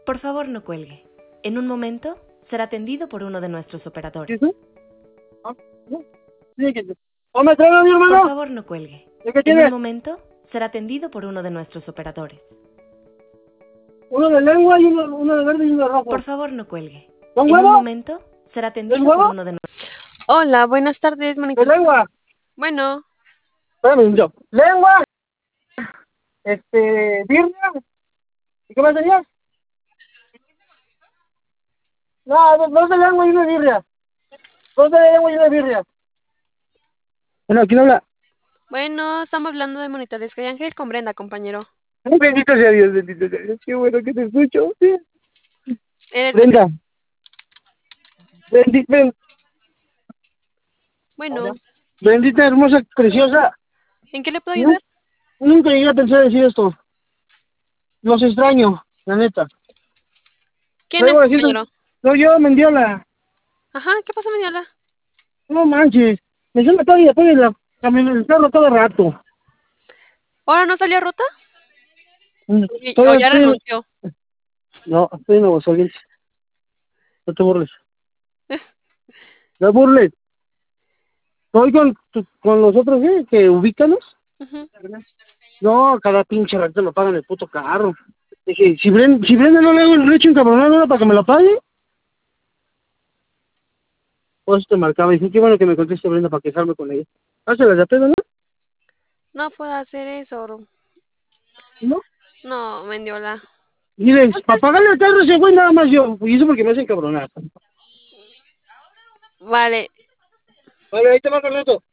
Por favor, no cuelgue. En un momento será atendido por uno de nuestros operadores. ¿Sí? Ah, no. Sí, me trae a mi Por hermano. favor, no cuelgue. ¿De qué En tiene? un momento será atendido por uno de nuestros operadores. Uno de lengua y uno de verde y uno de rojo. Por favor, no cuelgue. ¿Con En un huevo? momento será atendido huevo? por uno de nuestros... Hola, buenas tardes, ¿De monitor. lengua? Bueno, Espérame, yo. Lengua. Birria. ¿Y qué más tenías? No, dos de lengua y una birria. Dos de lengua y una birria. Bueno, ¿quién habla? bueno, estamos hablando de monitores que Ángel con Brenda, compañero. Bendito sea Dios, bendito sea Dios. Qué bueno que te escucho. Sí. Eres Brenda. Bendita, bueno, bendita, hermosa, preciosa. ¿en qué le puedo ayudar? Nunca llegué a pensar decir esto. Los extraño, la neta. ¿Quién es, Luego decir, compañero? no, yo, Mendiola. Ajá, ¿qué pasó, Meniola? No manches. Me suena todo y después de la camioneta, el carro todo rato. ¿Ahora no salió a ruta? ¿O Todavía ya estoy, renunció? no, estoy en Nuevo Soliente. No te burles. No te burles. Estoy con los otros, que ubícanos. Ujú. No, cada pinche rato me pagan el puto carro. Dije, si Brenda no le hago el recho encabronado para que me lo pague. Pues te marcaba. Dije, qué bueno que me conteste Brenda para quejarme con ella. Hácelas de pedo, ¿no? No puedo hacer eso. ¿No? No, Mendiola. Diles, para pagarle el carro ese güey nada más yo. Y eso porque me hacen cabronar. Vale, Vale, ahí te va, Carleto.